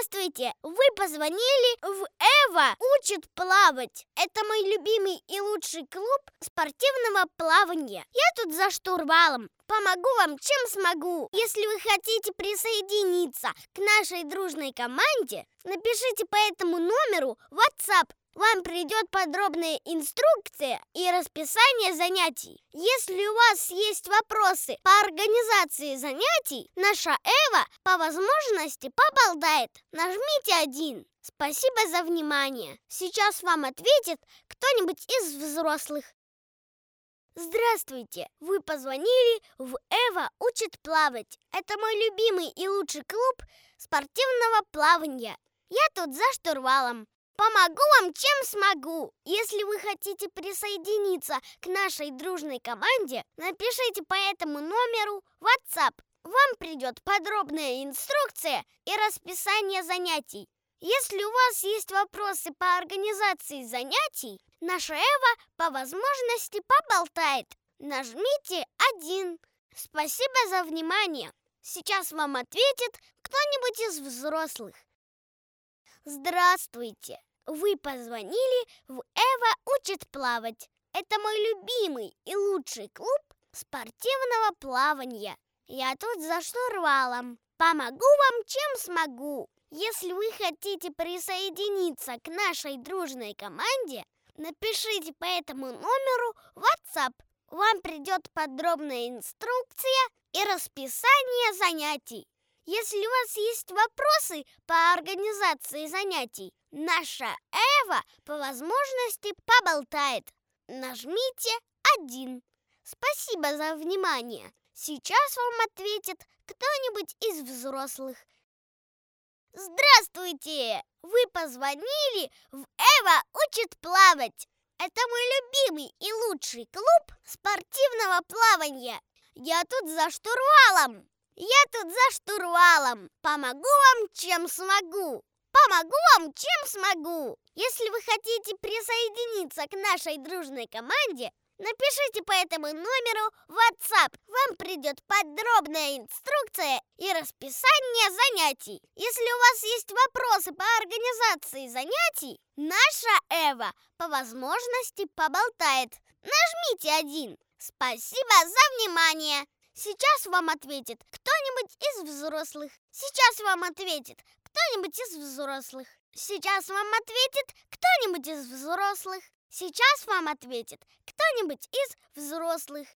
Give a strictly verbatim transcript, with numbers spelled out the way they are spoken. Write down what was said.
Здравствуйте! Вы позвонили в Эва учит плавать. Это мой любимый и лучший клуб спортивного плавания. Я тут за штурвалом. Помогу вам, чем смогу. Если вы хотите присоединиться к нашей дружной команде, напишите по этому номеру в WhatsApp. Вам придет подробная инструкция и расписание занятий. Если у вас есть вопросы по организации занятий, наша Эва по возможности поболтает. Нажмите один. Спасибо за внимание. Сейчас вам ответит кто-нибудь из взрослых. Здравствуйте! Вы позвонили в Эва учит плавать. Это мой любимый и лучший клуб спортивного плавания. Я тут за штурвалом. Помогу вам, чем смогу. Если вы хотите присоединиться к нашей дружной команде, напишите по этому номеру в WhatsApp. Вам придет подробная инструкция и расписание занятий. Если у вас есть вопросы по организации занятий, наша Эва по возможности поболтает. Нажмите один. Спасибо за внимание. Сейчас вам ответит кто-нибудь из взрослых. Здравствуйте! Вы позвонили в Эва учит плавать. Это мой любимый и лучший клуб спортивного плавания. Я тут за штурвалом. Помогу вам, чем смогу. Если вы хотите присоединиться к нашей дружной команде, напишите по этому номеру в WhatsApp. Вам придет подробная инструкция и расписание занятий. Если у вас есть вопросы по организации занятий, наша Эва по возможности поболтает. Нажмите один. Спасибо за внимание. Сейчас вам ответит кто-нибудь из взрослых. Здравствуйте! Вы позвонили в Эва учит плавать. Это мой любимый и лучший клуб спортивного плавания. Я тут за штурвалом. Я тут за штурвалом. Помогу вам, чем смогу. Помогу вам, чем смогу. Если вы хотите присоединиться к нашей дружной команде, напишите по этому номеру в WhatsApp. Вам придет подробная инструкция и расписание занятий. Если у вас есть вопросы по организации занятий, наша Эва по возможности поболтает. Нажмите один. Спасибо за внимание. Сейчас вам ответит кто-нибудь из взрослых. Сейчас вам ответит кто-нибудь из взрослых. Сейчас вам ответит кто-нибудь из взрослых. Сейчас вам ответит кто-нибудь из взрослых.